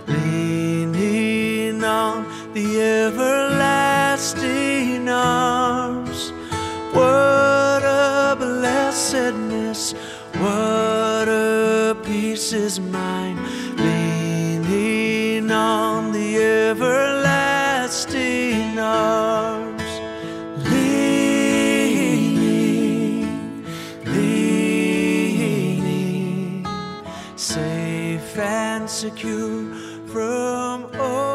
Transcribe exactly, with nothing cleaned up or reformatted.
leaning on the everlasting arms. What a blessedness, what a peace is mine, leaning on the everlasting arms. Leaning, leaning, safe and secure from all.